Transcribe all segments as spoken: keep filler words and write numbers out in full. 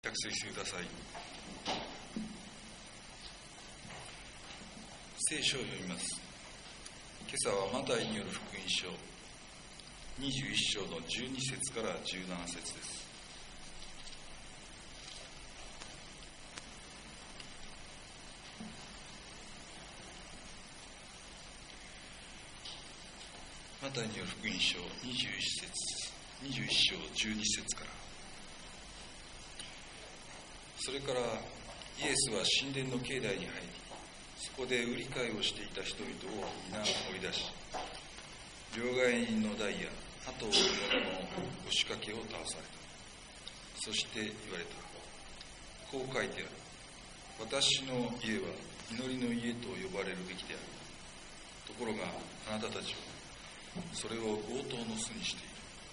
着席してください。聖書を読みます。今朝はマタイによる福音書にじゅういっ章のじゅうに節からじゅうなな節です。マタイによる福音書にじゅういっ節にじゅういっ章じゅうに節から。それからイエスは神殿の境内に入り、そこで売り買いをしていた人々を皆追い出し、両替人の代や後を追う者の押しかけを倒された。そして言われた。こう書いてある。私の家は祈りの家と呼ばれるべきである。ところがあなたたちはそれを強盗の巣にして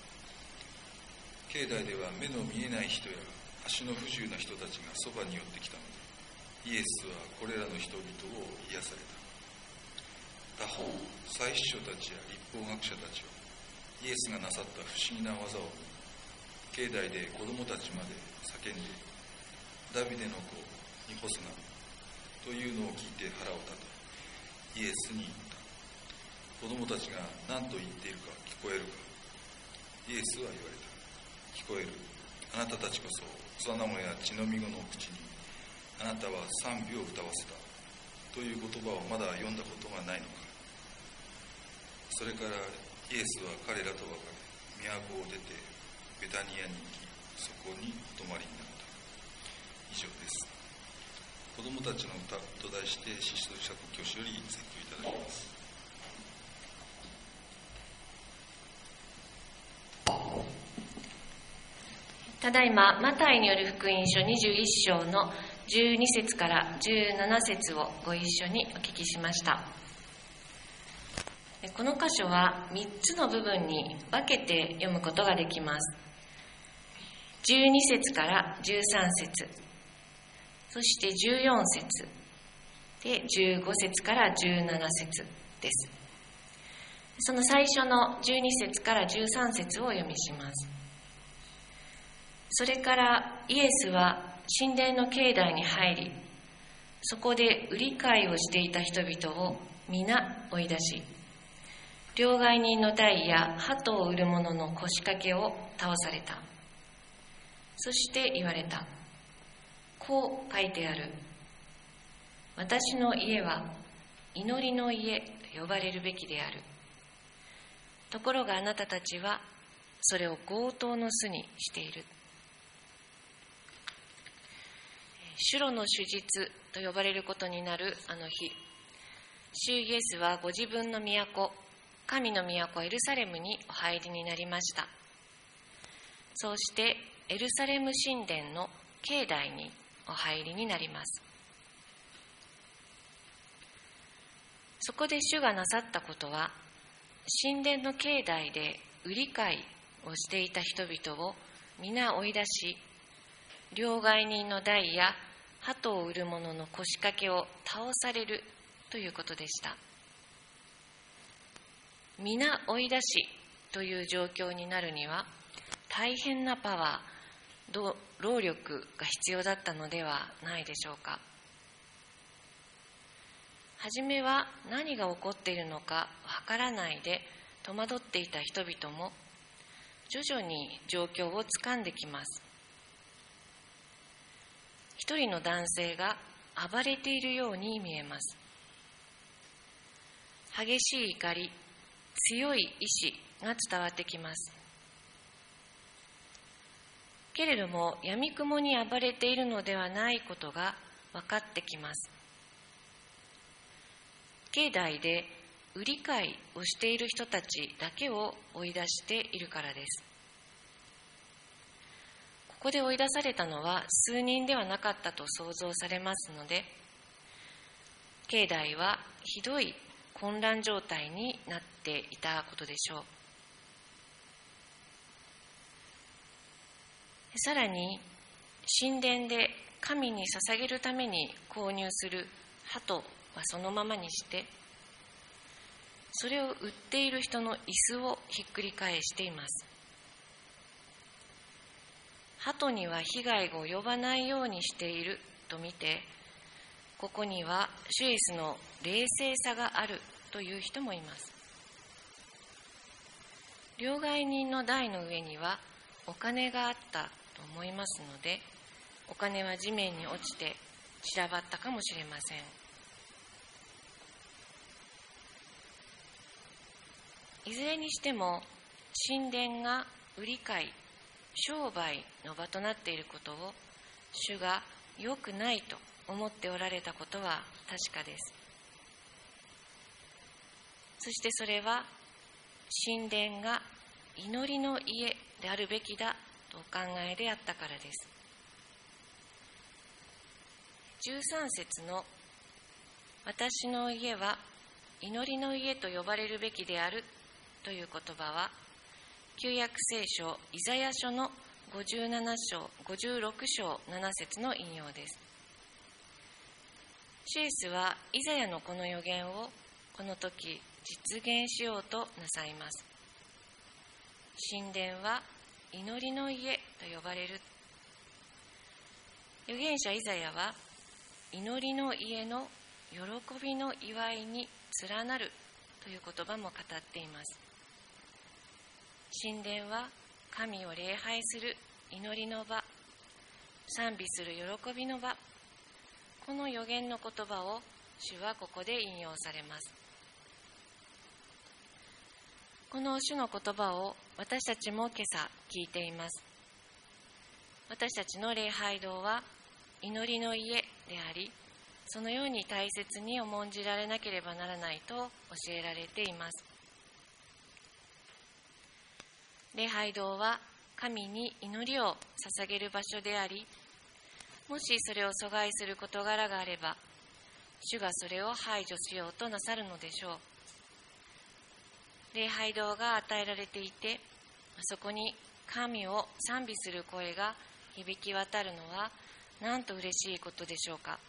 いる。境内では目の見えない人や足の不自由な人たちがそばに寄ってきたので、イエスはこれらの人々を癒された。他方、祭司長たちや律法学者たちはイエスがなさった不思議な技を境内で子供たちまで叫んで、ダビデの子にホスナというのを聞いて腹を立て、イエスに言った。子供たちが何と言っているか聞こえるか。イエスは言われた。聞こえる。あなたたちこそ幼子や血のみ子の口にあなたは賛美を歌わせたという言葉をまだ読んだことがないのか。それからイエスは彼らと別れ、都を出てベタニアに行き、そこにお泊まりになった。以上です。子供たちの歌と題して司書釈教師より説教いただきます。 ただいまマタイによる福音書にじゅういっ章のじゅうに節からじゅうなな節をご一緒にお聞きしました。この箇所はみっつの部分に分けて読むことができます。じゅうに節からじゅうさん節、そしてじゅうよん節でじゅうご節からじゅうなな節です。その最初のじゅうに節からじゅうさん節をお読みします。それからイエスは神殿の境内に入り、そこで売り買いをしていた人々を皆追い出し、両替人の代や鳩を売る者の腰掛けを倒された。そして言われた。こう書いてある。私の家は祈りの家と呼ばれるべきである。ところがあなたたちはそれを強盗の巣にしている。主路の主日と呼ばれることになるあの日、主イエスはご自分の都、神の都エルサレムにお入りになりました。そうしてエルサレム神殿の境内にお入りになります。そこで主がなさったことは、神殿の境内で売り買いをしていた人々を皆追い出し、両替人の代や鳩を売る者の腰掛けを倒されるということでした。皆追い出しという状況になるには大変なパワー、労力が必要だったのではないでしょうか。はじめは何が起こっているのかわからないで戸惑っていた人々も徐々に状況をつかんできます。一人の男性が暴れているように見えます。激しい怒り、強い意志が伝わってきます。けれども、闇雲に暴れているのではないことが分かってきます。境内で売り買いをしている人たちだけを追い出しているからです。ここで追い出されたのは数人ではなかったと想像されますので、境内はひどい混乱状態になっていたことでしょう。さらに、神殿で神に捧げるために購入する鳩はそのままにして、それを売っている人の椅子をひっくり返しています。 鳩には被害が及ばないようにしていると見て、ここには主イエスの冷静さがあるという人もいます。両替人の台の上にはお金があったと思いますので、お金は地面に落ちて散らばったかもしれません。いずれにしても神殿が売り買い、商売の場となっていることを主が良くないと思っておられたことは確かです。そしてそれは神殿が祈りの家であるべきだとお考えであったからです。じゅうさん節の私の家は祈りの家と呼ばれるべきであるという言葉は、旧約聖書イザヤ書のごじゅうなな章、ごじゅうろく章なな節の引用です。主イエスはイザヤのこの予言をこの時実現しようとなさいます。神殿は祈りの家と呼ばれる。預言者イザヤは祈りの家の喜びの祝いに連なるという言葉も語っています。神殿は神を礼拝する祈りの場、賛美する喜びの場。この預言の言葉を主はここで引用されます。この主の言葉を私たちも今朝聞いています。私たちの礼拝堂は祈りの家であり、そのように大切に重んじられなければならないと教えられています。礼拝堂は神に祈りを捧げる場所であり、もしそれを阻害する事柄があれば、主がそれを排除しようとなさるのでしょう。礼拝堂が与えられていて、そこに神を賛美する声が響き渡るのは、なんと嬉しいことでしょうか。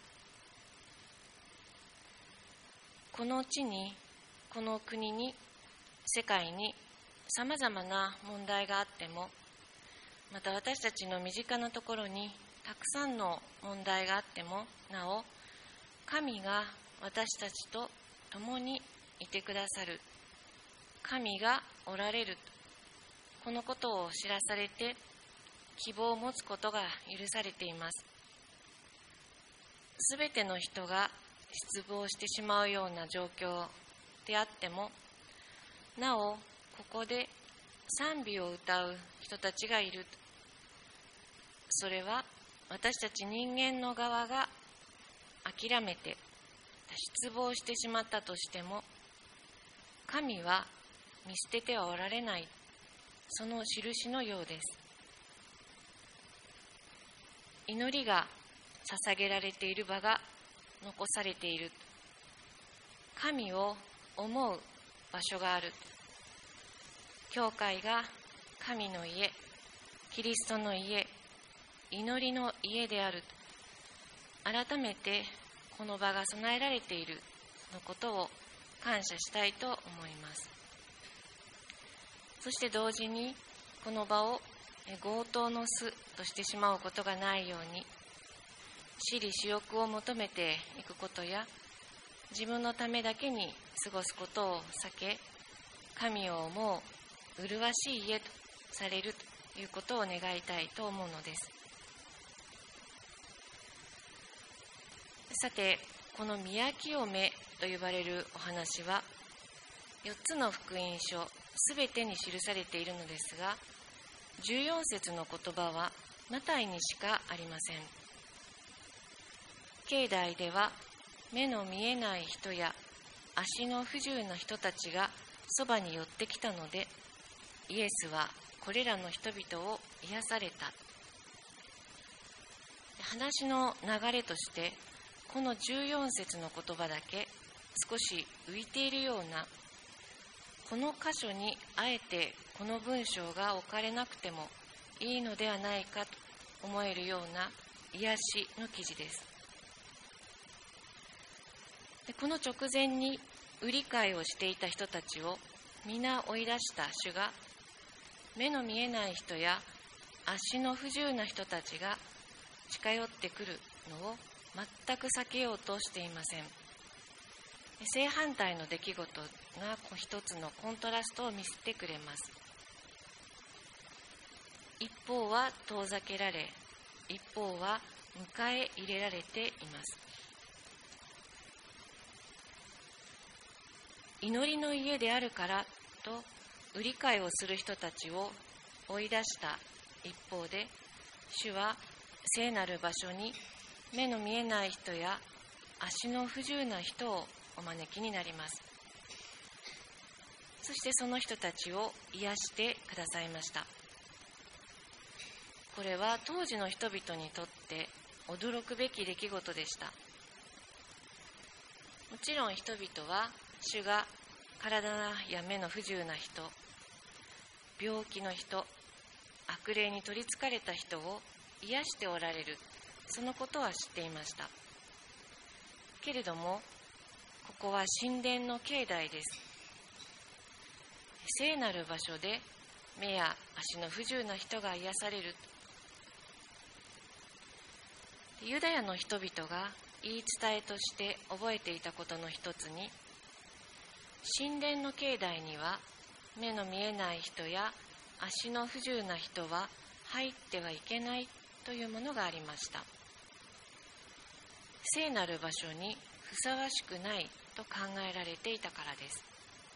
この地に、この国に、世界にさまざまな問題があっても、また私たちの身近なところにたくさんの問題があってもなお、神が私たちと共にいてくださる、神がおられる、このことを知らされて希望を持つことが許されています。すべての人が失望してしまうような状況であっても、なおここで賛美を歌う人たちがいる。それは私たち人間の側が諦めて失望してしまったとしても、神は見捨ててはおられない、その印のようです。祈りが捧げられている場が残されている。神を思う場所がある。教会が神の家、キリストの家、祈りの家である。改めてこの場が備えられているのことを感謝したいと思います。そして同時にこの場を強盗の巣としてしまうことがないように、私利私欲を求めていくことや、自分のためだけに過ごすことを避け、神を思う麗しい家とされるということを願いたいと思うのです。さて、この宮清めと呼ばれるお話は、よっつの福音書すべてに記されているのですが、じゅうよん節の言葉はマタイにしかありません。境内では目の見えない人や足の不自由な人たちがそばに寄ってきたので、イエスはこれらの人々を癒された。話の流れとして、このじゅうよん節の言葉だけ少し浮いているような、この箇所にあえてこの文章が置かれなくてもいいのではないかと思えるような癒しの記事です。で、この直前に売り買いをしていた人たちを皆追い出した主が、目の見えない人や足の不自由な人たちが近寄ってくるのを全く避けようとしていません。正反対の出来事が一つのコントラストを見せてくれます。一方は遠ざけられ、一方は迎え入れられています。祈りの家であるからと売り買いをする人たちを追い出した一方で、主は聖なる場所に目の見えない人や足の不自由な人をお招きになります。そしてその人たちを癒してくださいました。これは当時の人々にとって驚くべき出来事でした。もちろん人々は主が体や目の不自由な人、病気の人、悪霊に取りつかれた人を癒しておられる、そのことは知っていました。けれども、ここは神殿の境内です。聖なる場所で目や足の不自由な人が癒される。ユダヤの人々が言い伝えとして覚えていたことの一つに、神殿の境内には目の見えない人や足の不自由な人は入ってはいけないというものがありました。聖なる場所にふさわしくないと考えられていたからです。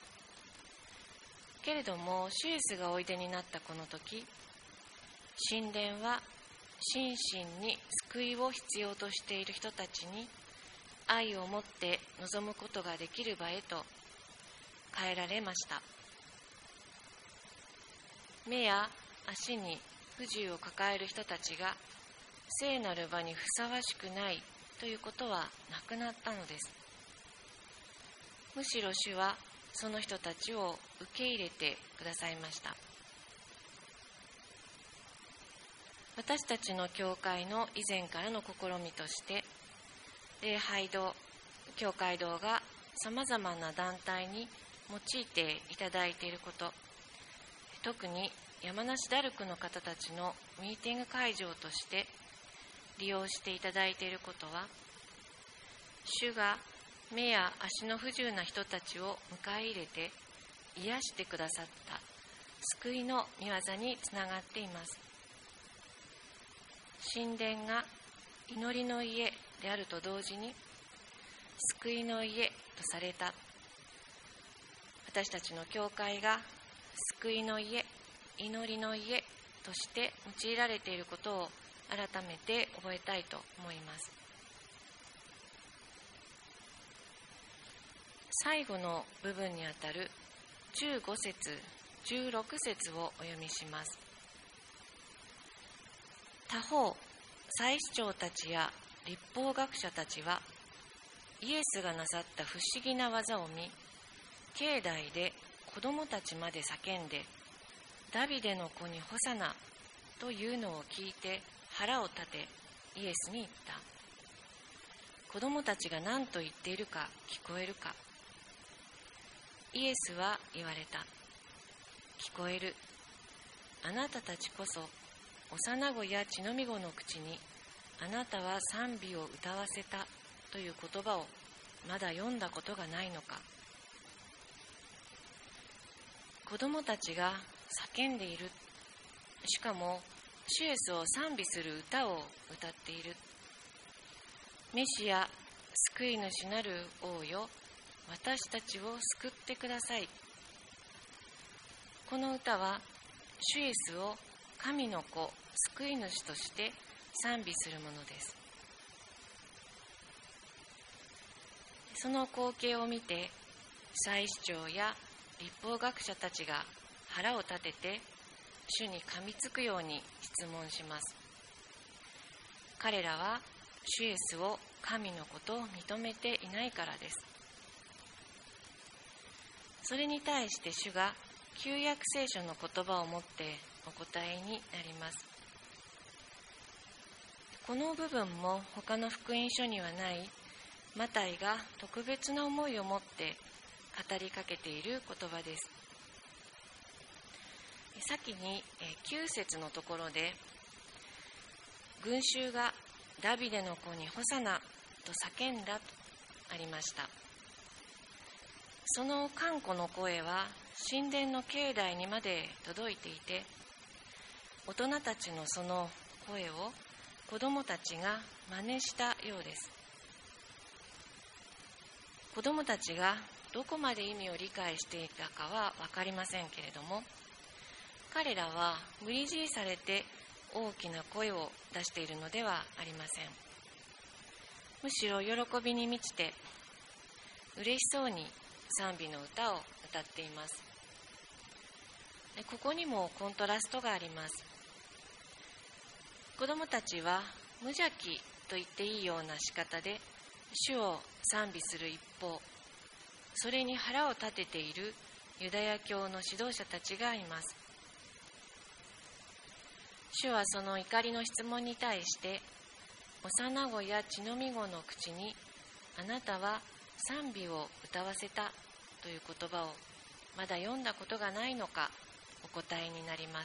けれども、主イエスがおいでになったこの時、神殿は心身に救いを必要としている人たちに愛を持って臨むことができる場へと変えられました。目や足に不自由を抱える人たちが聖なる場にふさわしくないということはなくなったのです。むしろ主はその人たちを受け入れてくださいました。私たちの教会の以前からの試みとして、礼拝堂、教会堂がさまざまな団体に用いていただいていること、特に山梨ダルクの方たちのミーティング会場として利用していただいていることは、主が目や足の不自由な人たちを迎え入れて癒してくださった救いの御業につながっています。神殿が祈りの家であると同時に救いの家とされた。私たちの教会が救いの家、祈りの家として用いられていることを改めて覚えたいと思います。最後の部分にあたるじゅうご節、じゅうろく節をお読みします。他方、祭司長たちや律法学者たちはイエスがなさった不思議な技を見、境内で子供たちまで叫んで、ダビデの子にホサナというのを聞いて腹を立て、イエスに言った。子供たちが何と言っているか聞こえるか。イエスは言われた。聞こえる。あなたたちこそ幼子や血のみ子の口にあなたは賛美を歌わせたという言葉をまだ読んだことがないのか。子供たちが叫んでいる。しかも主イエスを賛美する歌を歌っている。メシア、救い主なる王よ、私たちを救ってください。この歌は主イエスを神の子、救い主として賛美するものです。その光景を見て、祭司長や律法学者たちが腹を立てて主に噛みつくように質問します。彼らは主イエスを神の子と認めていないからです。それに対して主が旧約聖書の言葉をもってお答えになります。この部分も他の福音書にはないマタイが特別な思いを持って語りかけている言葉です。 先にきゅう節のところで、群衆がダビデの子にホサナと叫んだとありました。その歓呼の声は神殿の境内にまで届いていて、大人たちのその声を子供たちが真似したようです。子供たちがどこまで意味を理解していたかは分かりませんけれども、彼らは無理強いされて大きな声を出しているのではありません。むしろ喜びに満ちて嬉しそうに賛美の歌を歌っています。で、ここにもコントラストがあります。子供たちは無邪気と言っていいような仕方で主を賛美する一方、それに腹を立てているユダヤ教の指導者たちがいます。主はその怒りの質問に対して、幼子や血のみ子の口にあなたは賛美を歌わせたという言葉をまだ読んだことがないのかお答えになります。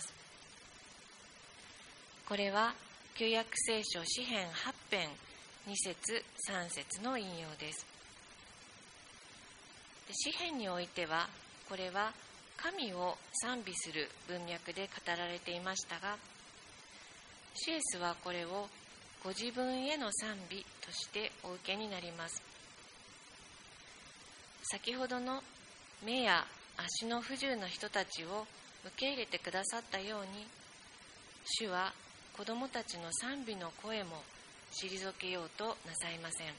これは旧約聖書詩編はち編に節さん節の引用です。詩編においてはこれは神を賛美する文脈で語られていましたが、シエスはこれをご自分への賛美としてお受けになります。先ほどの目や足の不自由な人たちを受け入れてくださったように、主は子供たちの賛美の声も退けようとなさいません。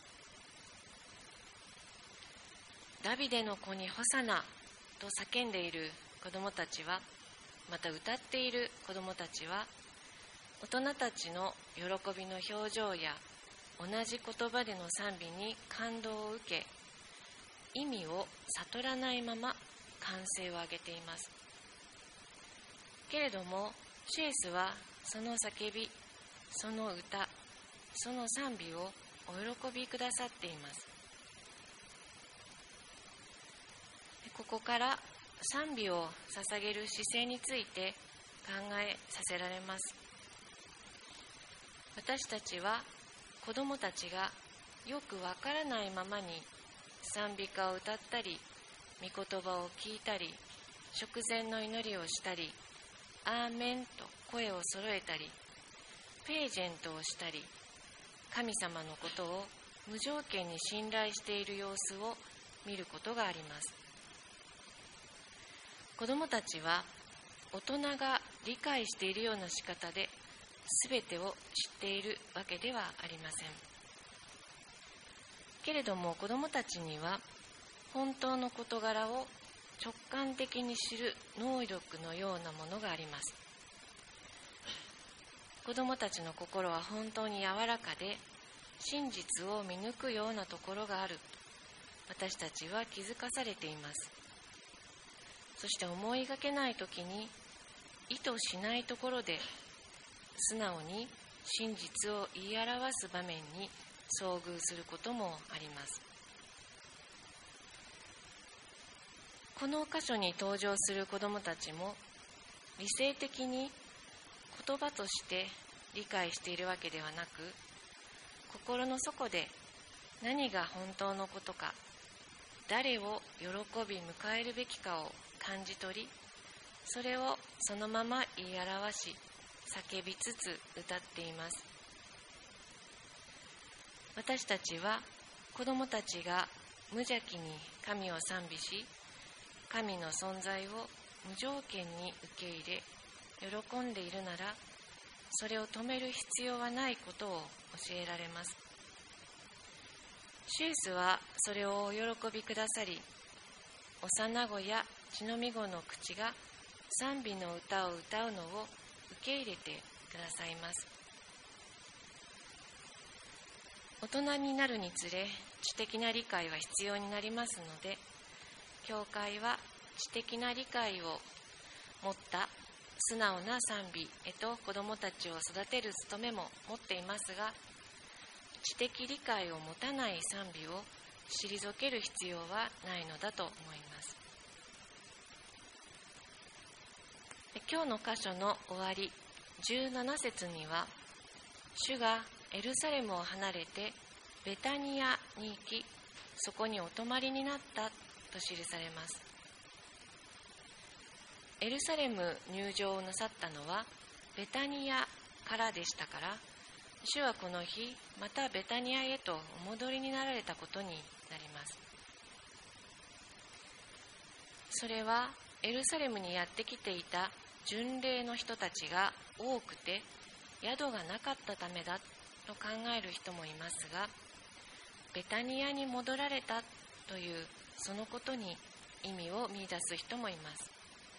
ダビデの子にホサナと叫んでいる子供たちは、また歌っている子供たちは、大人たちの喜びの表情や同じ言葉での賛美に感動を受け、意味を悟らないまま歓声を上げています。けれどもシエスはその叫び、その歌、その賛美をお喜びくださっています。ここから賛美を捧げる姿勢について考えさせられます。私たちは子供たちがよくわからないままに賛美歌を歌ったり、御言葉を聞いたり、食前の祈りをしたり、アーメンと声を揃えたり、ページェントをしたり、神様のことを無条件に信頼している様子を見ることがあります。子供たちは大人が理解しているような仕方で全てを知っているわけではありません。けれども子供たちには本当の事柄を直感的に知る能力のようなものがあります。子供たちの心は本当に柔らかで、真実を見抜くようなところがあると私たちは気づかされています。そして思いがけないときに意図しないところで素直に真実を言い表す場面に遭遇することもあります。この箇所に登場する子どもたちも理性的に言葉として理解しているわけではなく、心の底で何が本当のことか、誰を喜び迎えるべきかを感じ取り、それをそのまま言い表し、叫びつつ歌っています。私たちは子供たちが無邪気に神を賛美し、神の存在を無条件に受け入れ、喜んでいるなら、それを止める必要はないことを教えられます。シエスはそれをお喜びくださり、幼子や血のみ子の口が賛美の歌を歌うのを受け入れてくださいます。大人になるにつれ、知的な理解は必要になりますので、教会は知的な理解を持った素直な賛美へと子どもたちを育てる務めも持っていますが、知的理解を持たない賛美を退ける必要はないのだと思います。 今日の箇所の終わりじゅうなな節には、主がエルサレムを離れてベタニアに行き、そこにお泊まりになったと記されます。エルサレム入場をなさったのはベタニアからでしたから、主はこの日またベタニアへとお戻りになられたことになります。それはエルサレムにやってきていた巡礼の人たちが多くて宿がなかったためだと考える人もいますが、ベタニアに戻られたというそのことに意味を見出す人もいます。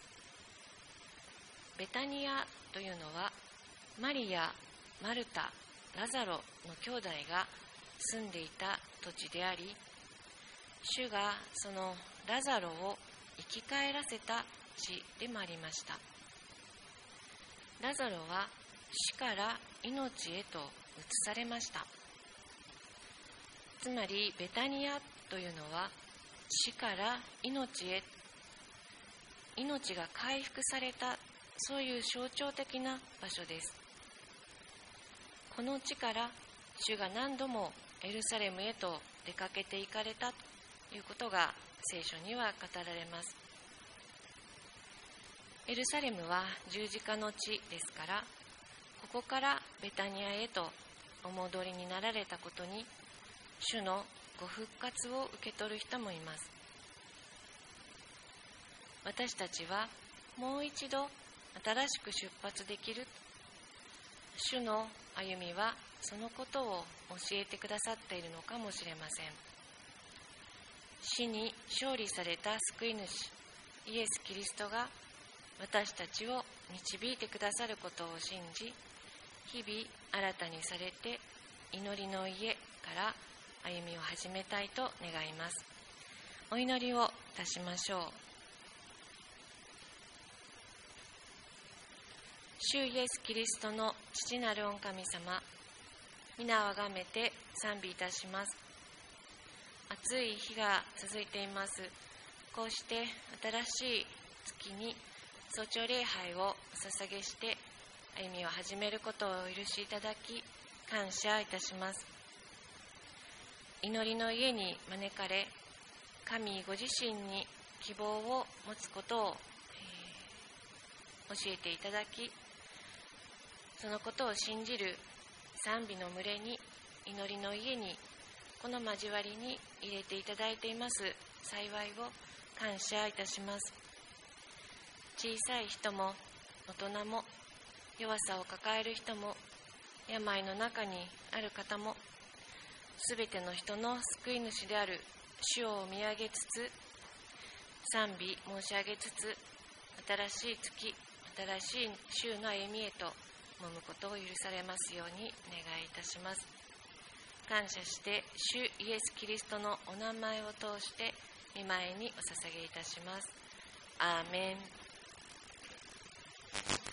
ベタニアというのはマリア、マルタ、ラザロの兄弟が住んでいた土地であり、主がそのラザロを生き返らせた地でもありました。ラザロは死から命へと移されました。つまりベタニアというのは死から命へ、命が回復された、そういう象徴的な場所です。この地から主が何度もエルサレムへと出かけて行かれたということが聖書には語られます。エルサレムは十字架の地ですから、ここからベタニアへとお戻りになられたことに、主のご復活を受け取る人もいます。私たちはもう一度新しく出発できる。主の歩みはそのことを教えてくださっているのかもしれません。死に勝利された救い主イエス・キリストが私たちを導いてくださることを信じ、日々新たにされて祈りの家から歩みを始めたいと願います。お祈りをいたしましょう。主イエス・キリストの父なる御神様、皆をあがめて賛美いたします。暑い日が続いています。こうして新しい月に早朝礼拝をお捧げして歩みを始めることをお許しいただき感謝いたします。祈りの家に招かれ、神ご自身に希望を持つことを、えー、教えていただき、そのことを信じる賛美の群れに、祈りの家に、この交わりに入れていただいています幸いを感謝いたします。小さい人も大人も、弱さを抱える人も、病の中にある方も、すべての人の救い主である主を見上げつつ、賛美申し上げつつ、新しい月、新しい週の歩みへと赴むことを許されますようにお願いいたします。感謝して主イエス・キリストのお名前を通して御前にお捧げいたします。アーメン。